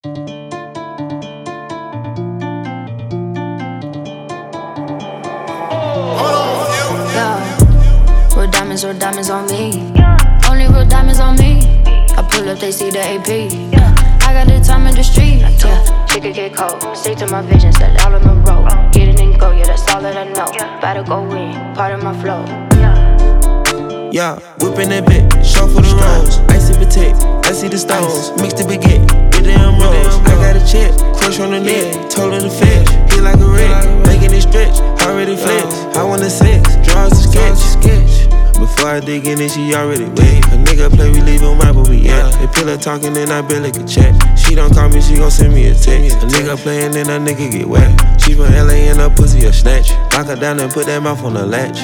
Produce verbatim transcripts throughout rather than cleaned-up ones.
Real diamonds, real diamonds on me. Only real diamonds on me. I pull up, they see the A P. Yeah. I got the time in the street. Yeah. She could get cold. Stick to my vision, step out on the road. Get it and go, yeah, that's all that I know. Better go in, part of my flow. Yeah, whipping that bit, show for the rolls. Icy protect, I see the stones. Mix the baguette with the emeralds. I got a check, crush on the neck. Told her to fetch, hit like a wreck. Making it stretch, already flex. I want the sex, draws to sketch. Before I dig in it, she already wet. A nigga play, we leave him right where we at. They pillow talking and I barely can chat. She don't call me, she gon' send me a text. A nigga playin' and a nigga get wet. She from L A and her pussy a snatch. Lock her down and put that mouth on the latch.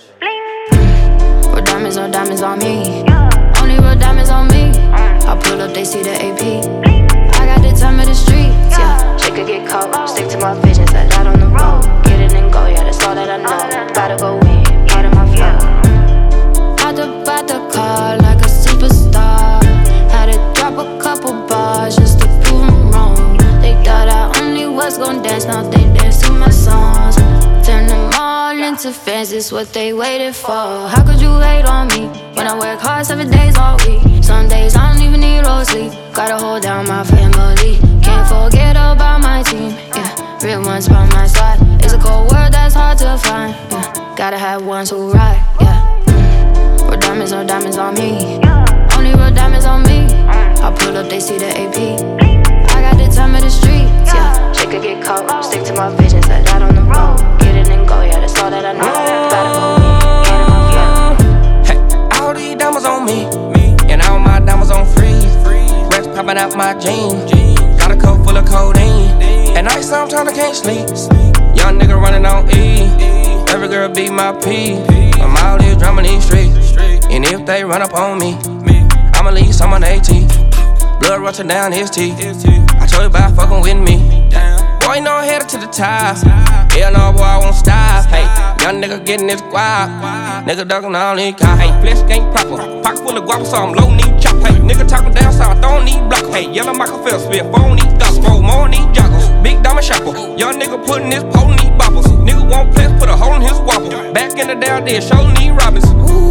Real diamonds, real diamonds on me. Only real diamonds on me. I pull up, they see the A P. I got the time of the streets, yeah. She could get cold, stick to my vision, set out on the road. Get it and go, yeah, that's all that I know. Gotta go in, part of my flow. Out about the car like a superstar. Had to drop a couple bars just to prove them wrong. They thought I only was gon' dance, now they dance to my songs. Turn them all into fans, it's what they waited for. How could you wait on me when I work hard seven days all week? Some days I don't even need no sleep. Gotta hold down my family. Can't forget about my team, yeah. Real ones by my side. It's a cold world that's hard to find, yeah. Gotta have ones who ride, yeah. Real diamonds, no diamonds on me. Only real diamonds on me. I pull up, they see the A P. I got the time of the streets, yeah. She could get cold, stick to my vision, set out on the road. Get it and go, yeah, that's all that I know. Gotta go in, get in my flow. Hey, all these diamonds on me, and all my diamonds on freeze. Rats popping out my jeans. Got a coat full of codeine. At night sometimes I can't sleep. Young nigga running on E. Every girl be my P. I'm out here drumming these streets. And if they run up on me, I'ma leave some on AT. Blood rushing down his teeth. I told you about fucking with me. Boy, you know I'm headed to the top. Hell no, boy, I won't stop. Hey, young nigga getting this guap. Nigga ducking all these cops. Hey, flesh ain't proper. Pocket full of guap, so I'm low knee chop. Hey, nigga talking down, so I don't need block. Hey, yellow Michael Phelps, spit four these dollars. Four more on these joggers. Big diamond shopper. Young nigga putting his pole in these boppers. Nigga want flex, put a hole in his whopper. Back in the day, I did show these Robbins.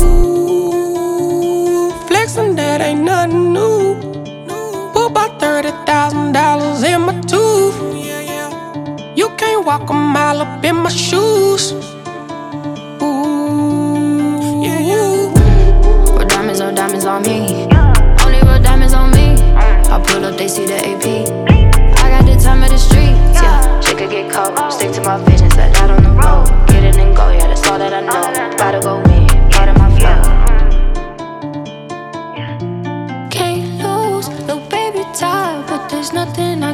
Ooh, flexing that ain't nothing new. Put about thirty thousand dollars in my tooth. You can't walk a mile up in my shoes. Ooh, yeah, yeah. Real diamonds, no diamonds on me. Only real diamonds on me. I pull up, they see the A P. I got the time of the streets, yeah. She could get cold, stick to my vision, set out on the road. Get it and go, yeah, that's all that I know. Gotta go in, part of my flow. Can't lose, little baby tired, but there's nothing I